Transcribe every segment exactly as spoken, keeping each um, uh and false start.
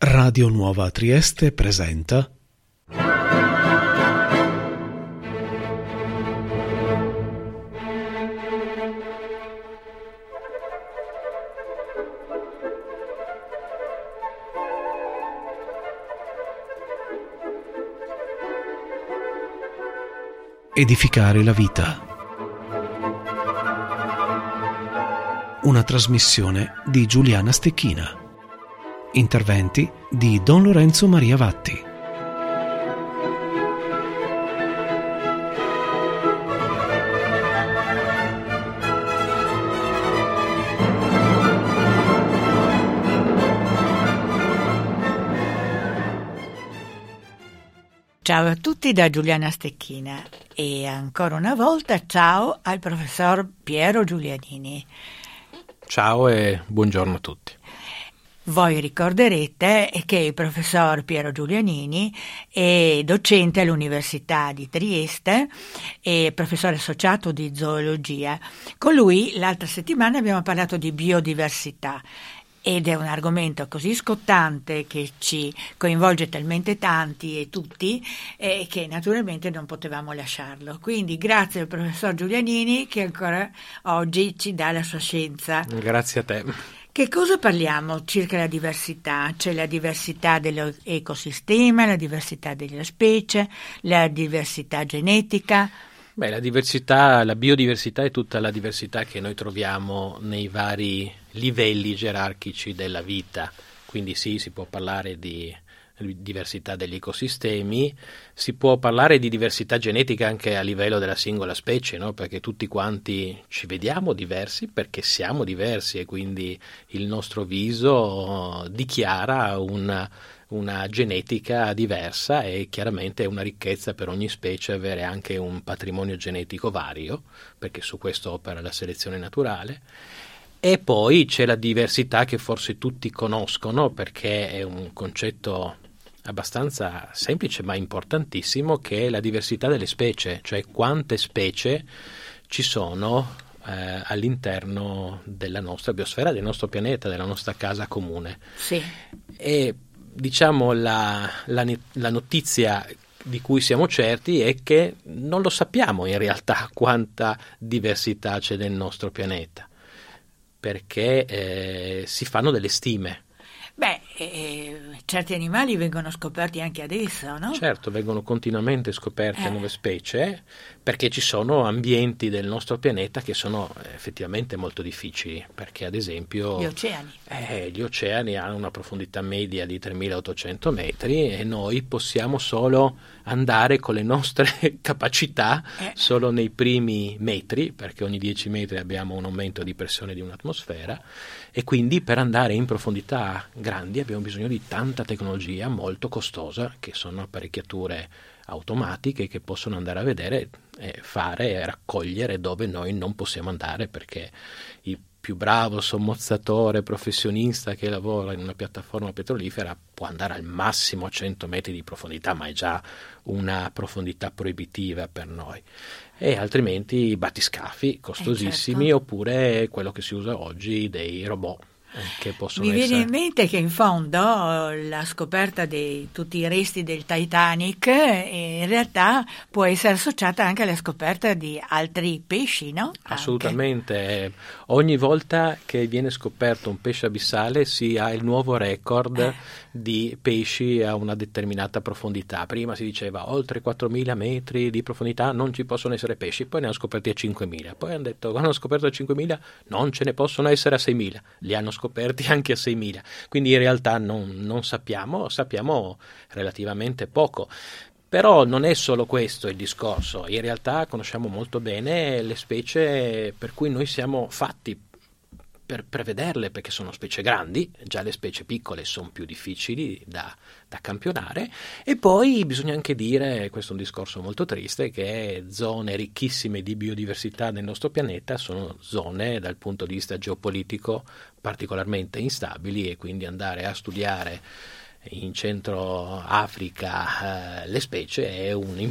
Radio Nuova Trieste presenta Edificare la vita. Una trasmissione di Giuliana Stecchina. Interventi di Don Lorenzo Maria Vatti. Ciao a tutti da Giuliana Stecchina e ancora una volta ciao al professor Piero Giulianini. Ciao e buongiorno a tutti. Voi ricorderete che il professor Piero Giulianini è docente all'Università di Trieste e professore associato di zoologia. Con lui l'altra settimana abbiamo parlato di biodiversità ed è un argomento così scottante che ci coinvolge talmente tanti e tutti eh, che naturalmente non potevamo lasciarlo. Quindi grazie al professor Giulianini che ancora oggi ci dà la sua scienza. Grazie a te. Che cosa parliamo circa la diversità? C'è la diversità dell'ecosistema, la diversità delle specie, la diversità genetica. Beh, la diversità, la biodiversità è tutta la diversità che noi troviamo nei vari livelli gerarchici della vita. Quindi sì, si può parlare di diversità degli ecosistemi, si può parlare di diversità genetica anche a livello della singola specie, no? Perché tutti quanti ci vediamo diversi perché siamo diversi e quindi il nostro viso dichiara una, una genetica diversa e chiaramente è una ricchezza per ogni specie avere anche un patrimonio genetico vario, perché su questo opera la selezione naturale. E poi c'è la diversità che forse tutti conoscono perché è un concetto abbastanza semplice ma importantissimo, che è la diversità delle specie, cioè quante specie ci sono eh, all'interno della nostra biosfera, del nostro pianeta, della nostra casa comune. Sì. E diciamo la, la, la notizia di cui siamo certi è che non lo sappiamo in realtà quanta diversità c'è nel nostro pianeta, perché eh, si fanno delle stime. Beh, eh, certi animali vengono scoperti anche adesso, no? Certo, vengono continuamente scoperte eh. nuove specie, perché ci sono ambienti del nostro pianeta che sono effettivamente molto difficili, perché ad esempio gli oceani. Eh, gli oceani hanno una profondità media di tremilaottocento metri e noi possiamo solo andare con le nostre capacità eh. solo nei primi metri, perché ogni dieci metri abbiamo un aumento di pressione di un'atmosfera e quindi per andare in profondità grandi abbiamo bisogno di tanta tecnologia molto costosa, che sono apparecchiature automatiche che possono andare a vedere, e fare e raccogliere dove noi non possiamo andare, perché il più bravo sommozzatore professionista che lavora in una piattaforma petrolifera può andare al massimo a cento metri di profondità, ma è già una profondità proibitiva per noi. E altrimenti battiscafi costosissimi, eh certo. Oppure quello che si usa oggi, dei robot che possono Mi viene essere... in mente che in fondo la scoperta di tutti i resti del Titanic eh, in realtà può essere associata anche alla scoperta di altri pesci, no? Assolutamente. Anche. Ogni volta che viene scoperto un pesce abissale si ha il nuovo record eh. di pesci a una determinata profondità. Prima si diceva oltre quattromila metri di profondità non ci possono essere pesci, poi ne hanno scoperti a cinquemila, poi hanno detto quando hanno scoperto a cinquemila non ce ne possono essere a seimila, li hanno scoperti anche a seimila, quindi in realtà non, non sappiamo, sappiamo relativamente poco. Però non è solo questo il discorso, in realtà conosciamo molto bene le specie per cui noi siamo fatti per prevederle, perché sono specie grandi, già le specie piccole sono più difficili da, da campionare, e poi bisogna anche dire, questo è un discorso molto triste, che zone ricchissime di biodiversità nel nostro pianeta sono zone dal punto di vista geopolitico particolarmente instabili, e quindi andare a studiare in Centro Africa eh, le specie è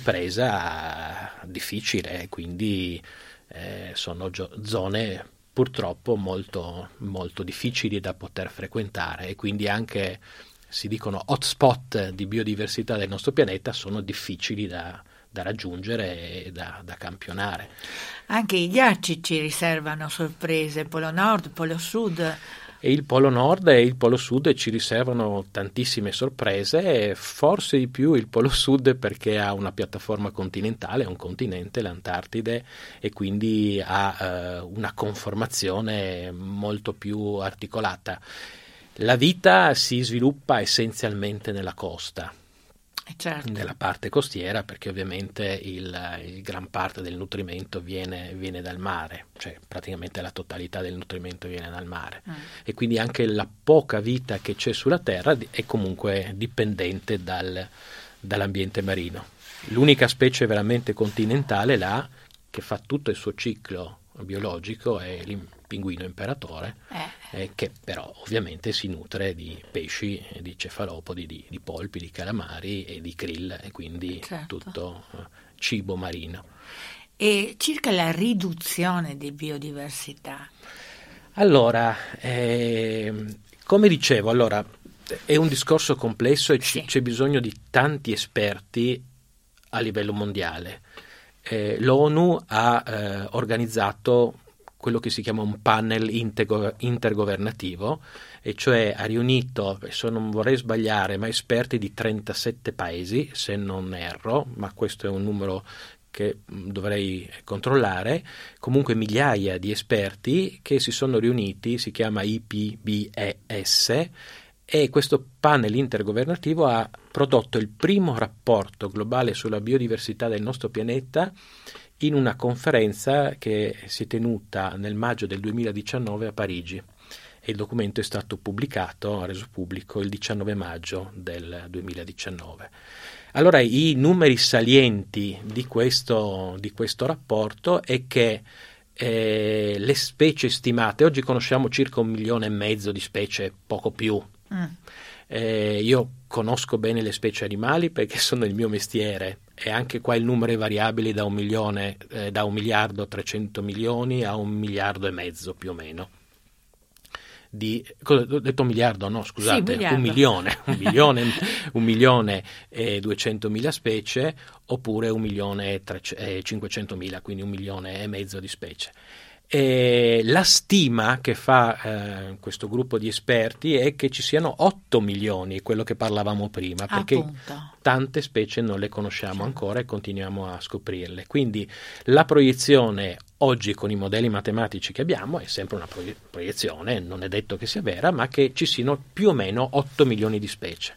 un'impresa difficile, quindi eh, sono gio- zone purtroppo molto, molto difficili da poter frequentare, e quindi anche si dicono hotspot di biodiversità del nostro pianeta, sono difficili da, da raggiungere e da, da campionare. Anche i ghiacci ci riservano sorprese, Polo Nord, Polo Sud. E il Polo Nord e il Polo Sud ci riservano tantissime sorprese, forse di più il Polo Sud perché ha una piattaforma continentale, un continente, l'Antartide, e quindi ha eh, una conformazione molto più articolata. La vita si sviluppa essenzialmente nella costa. Certo. Nella parte costiera, perché ovviamente il, il gran parte del nutrimento viene, viene dal mare, cioè praticamente la totalità del nutrimento viene dal mare, mm. e quindi anche la poca vita che c'è sulla terra è comunque dipendente dal, dall'ambiente marino. L'unica specie veramente continentale là, che fa tutto il suo ciclo biologico, è il pinguino imperatore, eh. Eh, che però ovviamente si nutre di pesci, di cefalopodi, di, di polpi, di calamari e di krill, e quindi certo. tutto uh, cibo marino. E circa la riduzione di biodiversità? Allora, eh, come dicevo, allora, è un discorso complesso e sì. c- c'è bisogno di tanti esperti a livello mondiale. Eh, L'ONU ha eh, organizzato quello che si chiama un panel intergo- intergovernativo, e cioè ha riunito, adesso non vorrei sbagliare, ma esperti di trentasette paesi, se non erro, ma questo è un numero che dovrei controllare, comunque migliaia di esperti che si sono riuniti, si chiama I P B E S, e questo panel intergovernativo ha prodotto il primo rapporto globale sulla biodiversità del nostro pianeta in una conferenza che si è tenuta nel maggio del duemiladiciannove a Parigi, e il documento è stato pubblicato, reso pubblico il diciannove maggio del duemiladiciannove. Allora, i numeri salienti di questo, di questo rapporto è che eh, le specie stimate, oggi conosciamo circa un milione e mezzo di specie, poco più. Mm. Eh, io conosco bene le specie animali perché sono il mio mestiere, e anche qua il numero è variabile da un milione, eh, da un miliardo trecento milioni a un miliardo e mezzo più o meno. Di, cosa, ho detto un miliardo? No, scusate, sì, un milione, un milione, un milione e duecentomila specie, oppure un milione e cinquecentomila, quindi un milione e mezzo di specie. E la stima che fa eh, questo gruppo di esperti è che ci siano otto milioni, quello che parlavamo prima, perché Appunto. tante specie non le conosciamo sì. ancora e continuiamo a scoprirle. Quindi la proiezione oggi con i modelli matematici che abbiamo è sempre una proiezione, non è detto che sia vera, ma che ci siano più o meno otto milioni di specie.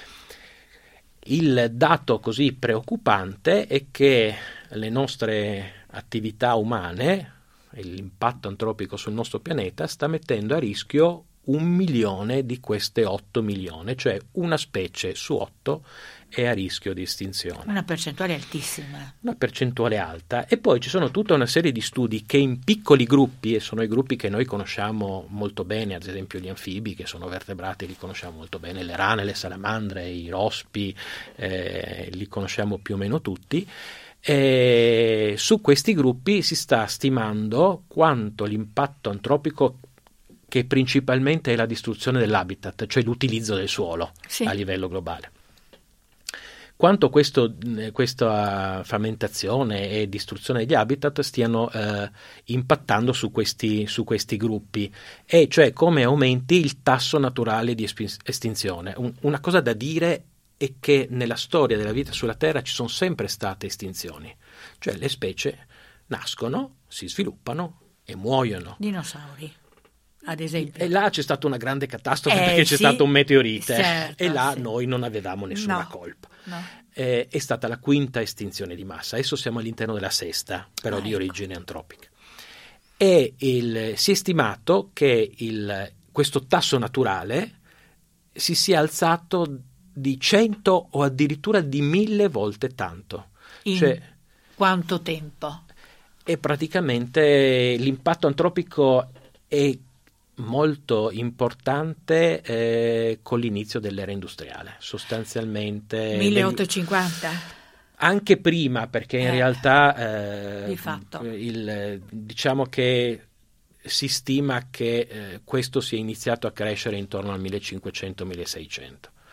Il dato così preoccupante è che le nostre attività umane, l'impatto antropico sul nostro pianeta, sta mettendo a rischio un milione di queste otto milioni, cioè una specie su otto è a rischio di estinzione. Una percentuale altissima. Una percentuale alta. E poi ci sono tutta una serie di studi che in piccoli gruppi, e sono i gruppi che noi conosciamo molto bene, ad esempio gli anfibi, che sono vertebrati, li conosciamo molto bene, le rane, le salamandre, i rospi, eh, li conosciamo più o meno tutti. E su questi gruppi si sta stimando quanto l'impatto antropico, che principalmente è la distruzione dell'habitat, cioè l'utilizzo del suolo sì. a livello globale, quanto questo, questa frammentazione e distruzione degli habitat stiano eh, impattando su questi, su questi gruppi, e cioè come aumenti il tasso naturale di estinzione. Un, una cosa da dire è che nella storia della vita sulla Terra ci sono sempre state estinzioni, cioè le specie nascono, si sviluppano e muoiono. Dinosauri, ad esempio. E là c'è stata una grande catastrofe eh, perché sì, c'è stato un meteorite, certo, e là sì. noi non avevamo nessuna no, colpa. No. Eh, è stata la quinta estinzione di massa, adesso siamo all'interno della sesta, però ah, di ecco. origine antropica. E il, si è stimato che il, questo tasso naturale si sia alzato di cento o addirittura di mille volte tanto. In cioè, quanto tempo? E praticamente l'impatto antropico è molto importante eh, con l'inizio dell'era industriale, sostanzialmente milleottocentocinquanta. Anche prima, perché in eh, realtà eh, di fatto. il, diciamo che si stima che eh, questo sia iniziato a crescere intorno al millecinquecento milleseicento.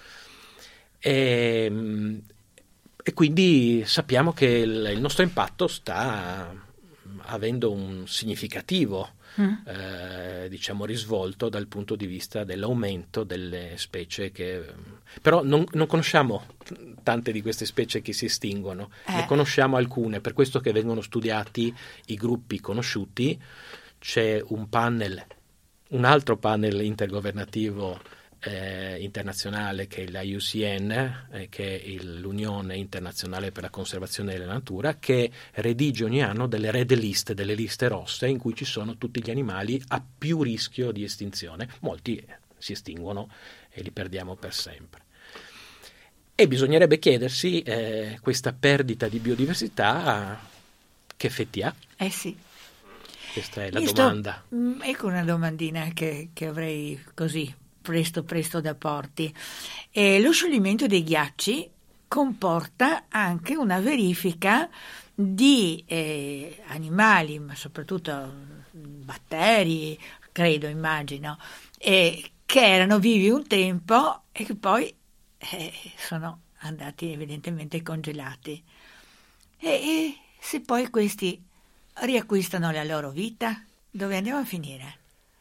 E, e quindi sappiamo che il, il nostro impatto sta avendo un significativo mm. eh, diciamo risvolto dal punto di vista dell'aumento delle specie che però non, non conosciamo tante di queste specie che si estinguono, eh. ne conosciamo alcune, per questo che vengono studiati i gruppi conosciuti. C'è un panel, un altro panel intergovernativo eh, internazionale che è la I U C N, eh, che è il, l'Unione Internazionale per la Conservazione della Natura, che redige ogni anno delle red list, delle liste rosse in cui ci sono tutti gli animali a più rischio di estinzione. Molti si estinguono e li perdiamo per sempre. E bisognerebbe chiedersi eh, questa perdita di biodiversità che effetti ha? Eh sì. Questa è la Io domanda. Sto, mh, ecco una domandina che, che avrei così presto presto da porti. Eh, lo scioglimento dei ghiacci comporta anche una verifica di eh, animali, ma soprattutto batteri, credo, immagino, eh, che erano vivi un tempo e che poi eh, sono andati evidentemente congelati. E, e se poi questi riacquistano la loro vita, dove andiamo a finire?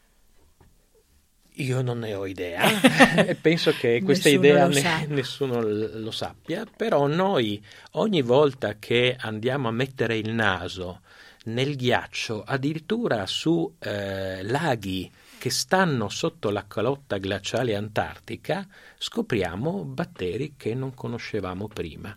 Io non ne ho idea, penso che questa Nessuno idea lo ne, sa. nessuno lo sappia, però noi ogni volta che andiamo a mettere il naso nel ghiaccio, addirittura su eh, laghi che stanno sotto la calotta glaciale antartica, scopriamo batteri che non conoscevamo prima.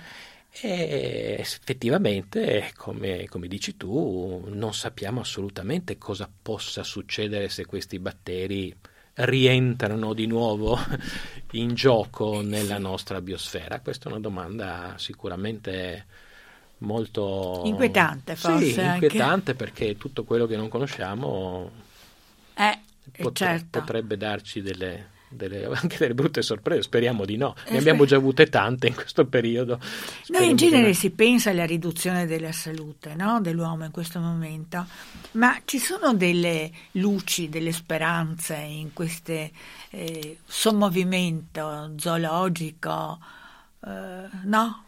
E effettivamente, come, come dici tu, non sappiamo assolutamente cosa possa succedere se questi batteri rientrano di nuovo in gioco nella nostra biosfera. Questa è una domanda sicuramente molto inquietante, forse. Sì, inquietante, anche perché tutto quello che non conosciamo eh, pot- certo. potrebbe darci delle Delle, anche delle brutte sorprese, speriamo di no, ne abbiamo già avute tante in questo periodo. Noi in genere si pensa alla riduzione della salute, no? dell'uomo in questo momento, ma ci sono delle luci, delle speranze in questo eh, sommovimento zoologico, eh, no?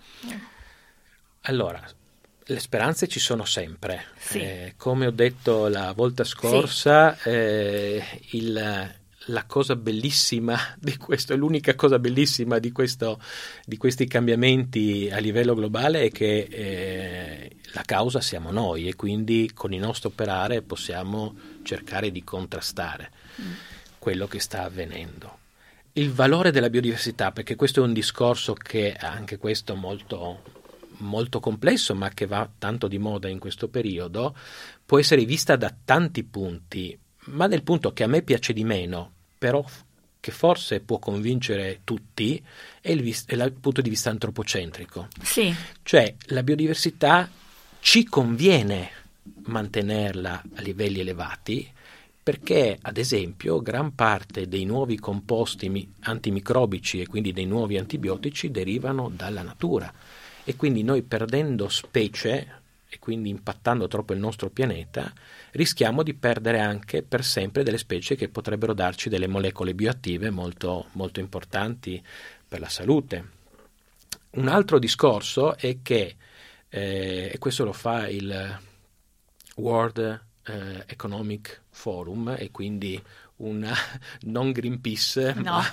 Allora, le speranze ci sono sempre, sì. eh, come ho detto la volta scorsa, sì. eh, il La cosa bellissima di questo, l'unica cosa bellissima di, questo, di questi cambiamenti a livello globale è che eh, la causa siamo noi e quindi con il nostro operare possiamo cercare di contrastare mm. quello che sta avvenendo. Il valore della biodiversità, perché questo è un discorso che è anche questo molto, molto complesso, ma che va tanto di moda in questo periodo, può essere vista da tanti punti, ma nel punto che a me piace di meno, però che forse può convincere tutti, è il, vis- è il punto di vista antropocentrico. Sì. Cioè la biodiversità ci conviene mantenerla a livelli elevati perché, ad esempio, gran parte dei nuovi composti mi- antimicrobici e quindi dei nuovi antibiotici derivano dalla natura e quindi noi perdendo specie e quindi impattando troppo il nostro pianeta, rischiamo di perdere anche per sempre delle specie che potrebbero darci delle molecole bioattive molto, molto importanti per la salute. Un altro discorso è che, eh, e questo lo fa il World eh, Economic Forum, e quindi una non Greenpeace, no. ma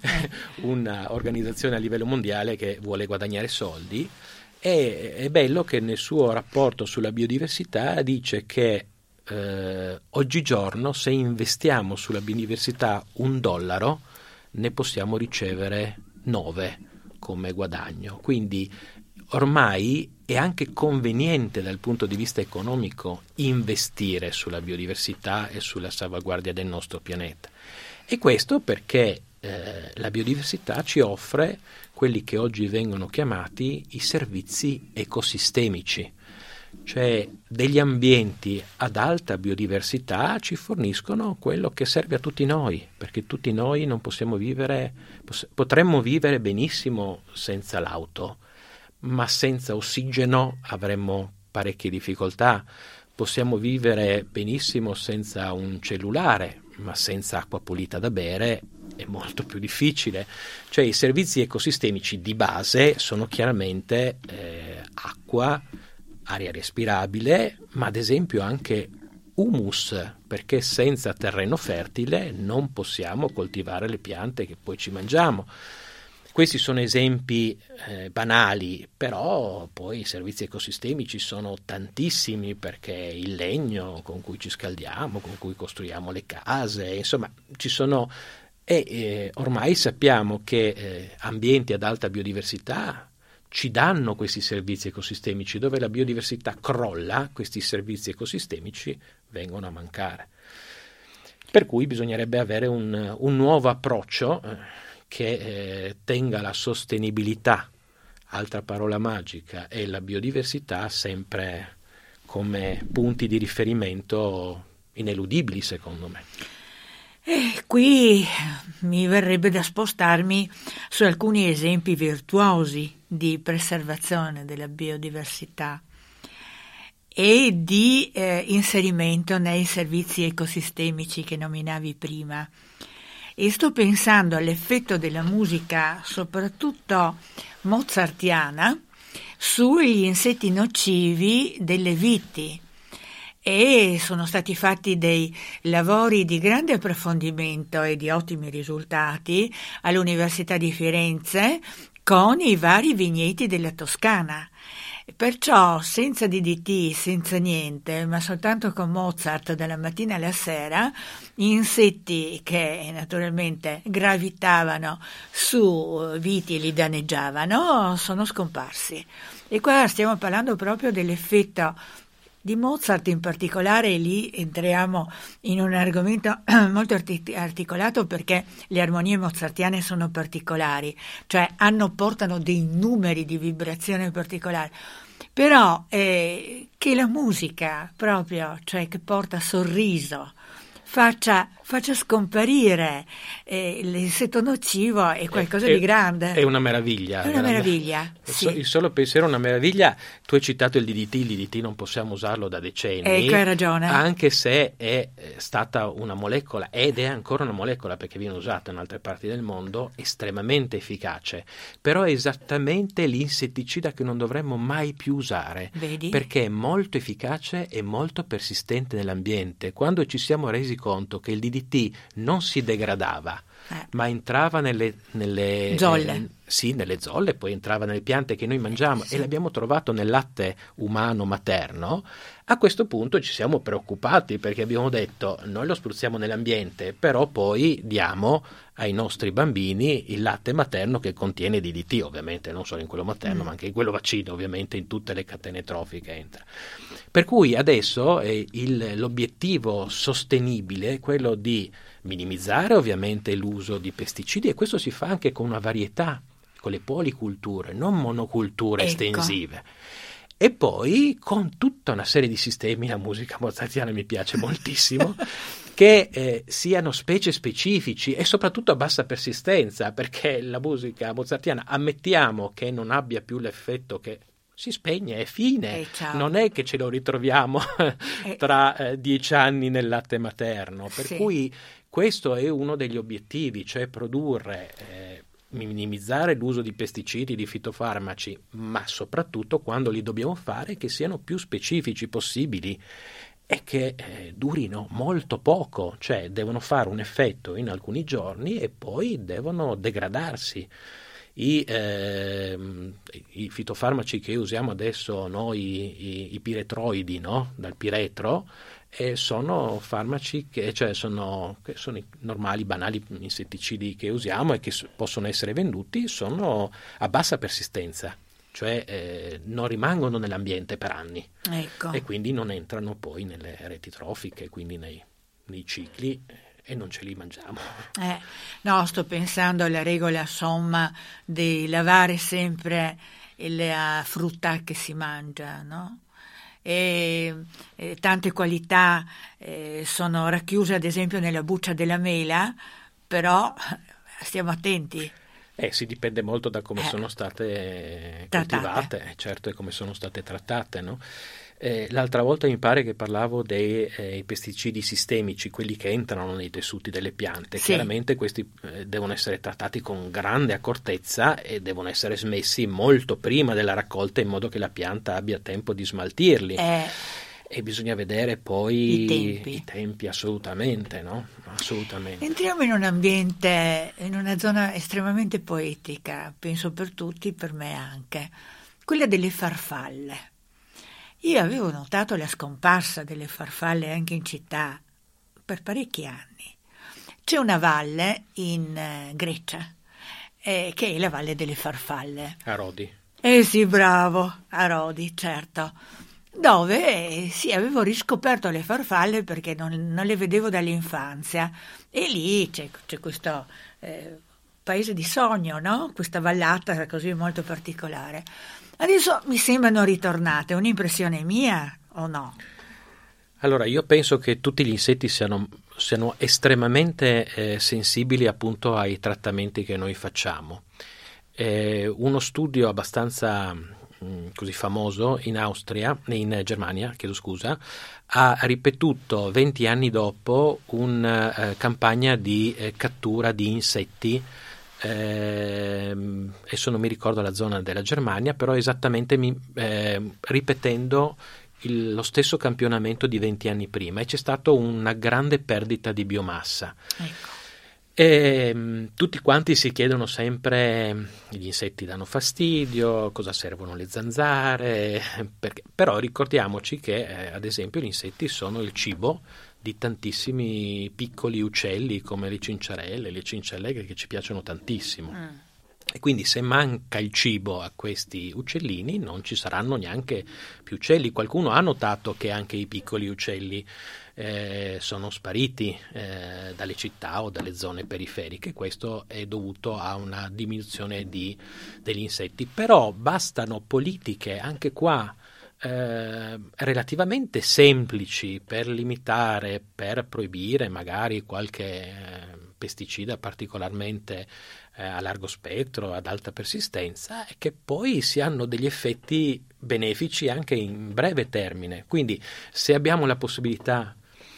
una organizzazione a livello mondiale che vuole guadagnare soldi. E è bello che nel suo rapporto sulla biodiversità dice che eh, oggigiorno se investiamo sulla biodiversità un dollaro ne possiamo ricevere nove come guadagno, quindi ormai è anche conveniente dal punto di vista economico investire sulla biodiversità e sulla salvaguardia del nostro pianeta, e questo perché eh, la biodiversità ci offre quelli che oggi vengono chiamati i servizi ecosistemici, cioè degli ambienti ad alta biodiversità ci forniscono quello che serve a tutti noi, perché tutti noi non possiamo vivere, poss- potremmo vivere benissimo senza l'auto, ma senza ossigeno avremmo parecchie difficoltà, possiamo vivere benissimo senza un cellulare, ma senza acqua pulita da bere è molto più difficile. Cioè i servizi ecosistemici di base sono chiaramente eh, acqua, aria respirabile, ma ad esempio anche humus, perché senza terreno fertile non possiamo coltivare le piante che poi ci mangiamo. Questi sono esempi eh, banali, però poi i servizi ecosistemici sono tantissimi, perché il legno con cui ci scaldiamo, con cui costruiamo le case, insomma ci sono, e eh, ormai sappiamo che eh, ambienti ad alta biodiversità ci danno questi servizi ecosistemici. Dove la biodiversità crolla, questi servizi ecosistemici vengono a mancare. Per cui bisognerebbe avere un, un nuovo approccio eh, che eh, tenga la sostenibilità, altra parola magica, e la biodiversità sempre come punti di riferimento ineludibili, secondo me. E qui mi verrebbe da spostarmi su alcuni esempi virtuosi di preservazione della biodiversità e di eh, inserimento nei servizi ecosistemici che nominavi prima. E sto pensando all'effetto della musica, soprattutto mozartiana, sugli insetti nocivi delle viti. E sono stati fatti dei lavori di grande approfondimento e di ottimi risultati all'Università di Firenze con i vari vigneti della Toscana. Perciò senza D D T, senza niente, ma soltanto con Mozart dalla mattina alla sera, gli insetti che naturalmente gravitavano su viti e li danneggiavano sono scomparsi. E qua stiamo parlando proprio dell'effetto di Mozart in particolare, e lì entriamo in un argomento molto artic- articolato, perché le armonie mozartiane sono particolari, cioè hanno, portano dei numeri di vibrazione particolari, però eh, che la musica proprio, cioè che porta sorriso, faccia, faccia scomparire eh, l'insetto nocivo è qualcosa è, di grande. È una meraviglia. È una meraviglia, sì. Il solo pensiero è una meraviglia. Tu hai citato il D D T, il D D T non possiamo usarlo da decenni. Ecco, hai ragione. Anche se è stata una molecola, ed è ancora una molecola perché viene usata in altre parti del mondo, estremamente efficace. Però è esattamente l'insetticida che non dovremmo mai più usare. Vedi? Perché è molto efficace e molto persistente nell'ambiente. Quando ci siamo resi conto che il D D T non si degradava, eh. ma entrava nelle, nelle zolle, eh, sì, nelle zolle, poi entrava nelle piante che noi mangiamo, sì. E l'abbiamo trovato nel latte umano materno, a questo punto ci siamo preoccupati, perché abbiamo detto noi lo spruzziamo nell'ambiente, però poi diamo ai nostri bambini il latte materno che contiene D D T, ovviamente non solo in quello materno, mm. ma anche in quello vaccino, ovviamente in tutte le catene trofiche entra. Per cui adesso eh, il, l'obiettivo sostenibile è quello di minimizzare ovviamente l'uso di pesticidi, e questo si fa anche con una varietà, con le policulture, non monoculture ecco. estensive. E poi con tutta una serie di sistemi, la musica mozartiana mi piace moltissimo, che eh, siano specie specifici e soprattutto a bassa persistenza, perché la musica mozartiana, ammettiamo che non abbia più l'effetto che si spegne, è fine, eh, non è che ce lo ritroviamo eh. tra eh, dieci anni nel latte materno, per sì. cui questo è uno degli obiettivi, cioè produrre, eh, minimizzare l'uso di pesticidi, di fitofarmaci, ma soprattutto quando li dobbiamo fare che siano più specifici possibili e che eh, durino molto poco, cioè devono fare un effetto in alcuni giorni e poi devono degradarsi. I, eh, i fitofarmaci che usiamo adesso noi, i, i piretroidi, no? Dal piretro, eh, sono farmaci che, cioè sono, che sono i normali, banali insetticidi che usiamo e che possono essere venduti, sono a bassa persistenza, cioè eh, non rimangono nell'ambiente per anni, ecco. E quindi non entrano poi nelle reti trofiche, quindi nei, nei cicli, e non ce li mangiamo. Eh, no, sto pensando alla regola somma di lavare sempre la frutta che si mangia, no? E, e tante qualità eh, sono racchiuse ad esempio nella buccia della mela, però stiamo attenti. Eh, si dipende molto da come eh, sono state trattate. coltivate, certo, e come sono state trattate, no? Eh, l'altra volta mi pare che parlavo dei eh, pesticidi sistemici, quelli che entrano nei tessuti delle piante. Sì. Chiaramente questi eh, devono essere trattati con grande accortezza e devono essere smessi molto prima della raccolta in modo che la pianta abbia tempo di smaltirli. Eh, E bisogna vedere poi I tempi. i tempi, assolutamente, no? Assolutamente. Entriamo in un ambiente, in una zona estremamente poetica, penso per tutti, per me anche, quella delle farfalle. Io avevo notato la scomparsa delle farfalle anche in città per parecchi anni. C'è una valle in eh, Grecia, eh, che è la Valle delle Farfalle. A Rodi. Eh sì, bravo, a Rodi, certo. Dove eh, sì, avevo riscoperto le farfalle perché non, non le vedevo dall'infanzia. E lì c'è, c'è questo eh, paese di sogno, no? Questa vallata così molto particolare. Adesso mi sembrano ritornate, un'impressione mia o no? Allora, io penso che tutti gli insetti siano, siano estremamente eh, sensibili appunto ai trattamenti che noi facciamo. Eh, uno studio abbastanza mh, così famoso in Austria, in Germania, chiedo scusa, ha ripetuto venti anni dopo una eh, campagna di eh, cattura di insetti. Eh, adesso non mi ricordo la zona della Germania, però esattamente mi, eh, ripetendo il, lo stesso campionamento di venti anni prima, e c'è stata una grande perdita di biomassa. Ecco. E mh, tutti quanti si chiedono sempre: gli insetti danno fastidio, cosa servono le zanzare? Perché, però ricordiamoci che eh, ad esempio gli insetti sono il cibo di tantissimi piccoli uccelli come le cinciarelle, le cincialleghe, che ci piacciono tantissimo. Mm. E quindi se manca il cibo a questi uccellini non ci saranno neanche più uccelli. Qualcuno ha notato che anche i piccoli uccelli eh, sono spariti eh, dalle città o dalle zone periferiche. Questo è dovuto a una diminuzione di, degli insetti. Però bastano politiche anche qua Eh, relativamente semplici per limitare, per proibire magari qualche eh, pesticida particolarmente eh, a largo spettro, ad alta persistenza, e che poi si hanno degli effetti benefici anche in breve termine. Quindi se abbiamo la possibilità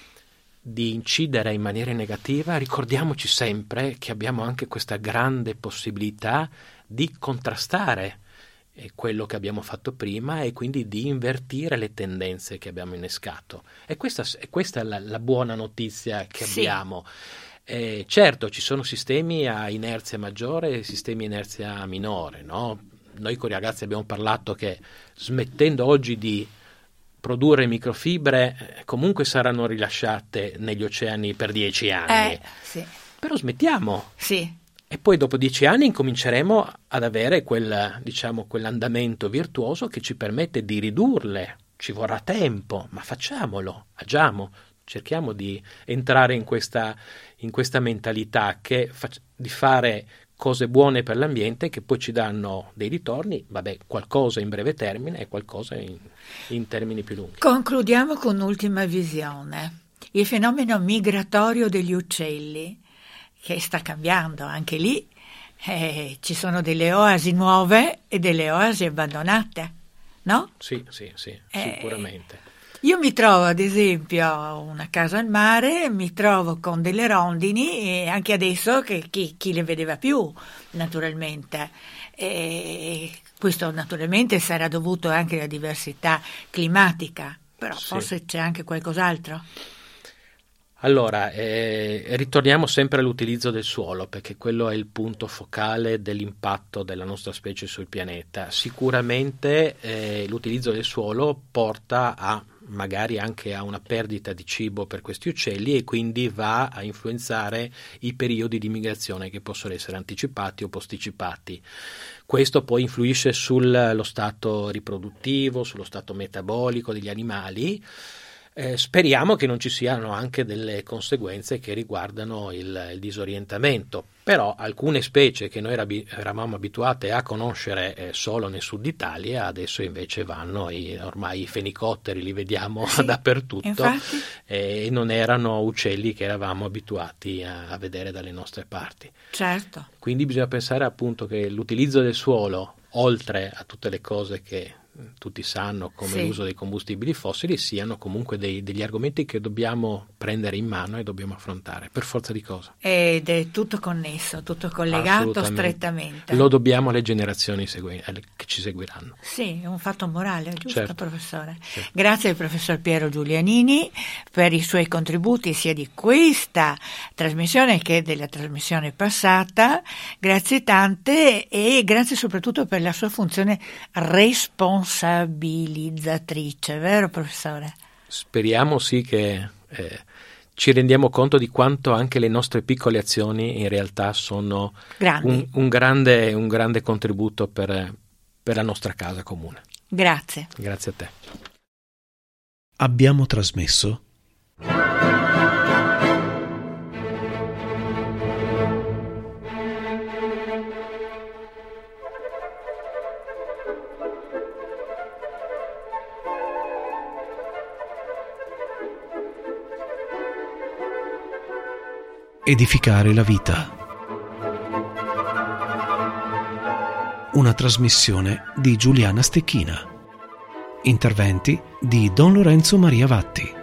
di incidere in maniera negativa, ricordiamoci sempre che abbiamo anche questa grande possibilità di contrastare quello che abbiamo fatto prima e quindi di invertire le tendenze che abbiamo innescato. E questa, questa è la, la buona notizia che sì. abbiamo. Eh, certo, ci sono sistemi a inerzia maggiore e sistemi a inerzia minore, no? Noi con i ragazzi abbiamo parlato che smettendo oggi di produrre microfibre eh, comunque saranno rilasciate negli oceani per dieci anni. Eh, sì. Però smettiamo. Sì. E poi dopo dieci anni incominceremo ad avere quel, diciamo, quell'andamento virtuoso che ci permette di ridurle. Ci vorrà tempo, ma facciamolo, agiamo, cerchiamo di entrare in questa, in questa mentalità che fac- di fare cose buone per l'ambiente che poi ci danno dei ritorni, vabbè, qualcosa in breve termine e qualcosa in, in termini più lunghi. Concludiamo con un'ultima visione. Il fenomeno migratorio degli uccelli, che sta cambiando anche lì, eh, ci sono delle oasi nuove e delle oasi abbandonate, no? Sì, sì, sì, eh, sicuramente. Io mi trovo ad esempio una casa al mare, mi trovo con delle rondini, e anche adesso che chi, chi le vedeva più, naturalmente. E questo naturalmente sarà dovuto anche alla diversità climatica, però sì. Forse c'è anche qualcos'altro. Allora, eh, ritorniamo sempre all'utilizzo del suolo, perché quello è il punto focale dell'impatto della nostra specie sul pianeta. Sicuramente eh, l'utilizzo del suolo porta a magari anche a una perdita di cibo per questi uccelli e quindi va a influenzare i periodi di migrazione che possono essere anticipati o posticipati. Questo poi influisce sullo stato riproduttivo, sullo stato metabolico degli animali. Eh, speriamo che non ci siano anche delle conseguenze che riguardano il, il disorientamento, Però alcune specie che noi erabi- eravamo abituate a conoscere eh, solo nel sud Italia, adesso invece vanno, i, ormai i fenicotteri li vediamo sì, dappertutto, e non erano uccelli che eravamo abituati a, a vedere dalle nostre parti. Certo. Quindi bisogna pensare appunto che l'utilizzo del suolo, oltre a tutte le cose che tutti sanno come sì. l'uso dei combustibili fossili, siano comunque dei, degli argomenti che dobbiamo prendere in mano e dobbiamo affrontare per forza di cose. Ed è tutto connesso, tutto collegato strettamente. Lo dobbiamo alle generazioni segui- che ci seguiranno. Sì, è un fatto morale, giusto, certo. professore? Certo. Grazie al professor Piero Giulianini per i suoi contributi sia di questa trasmissione che della trasmissione passata. Grazie tante e grazie soprattutto per la sua funzione responsabile. Responsabilizzatrice, vero professore? Speriamo sì che eh, ci rendiamo conto di quanto anche le nostre piccole azioni in realtà sono un, un, grande, un grande contributo per, per la nostra casa comune. Grazie. Grazie a te. Abbiamo trasmesso Edificare la vita. Una trasmissione di Giuliana Stecchina. Interventi di Don Lorenzo Maria Vatti.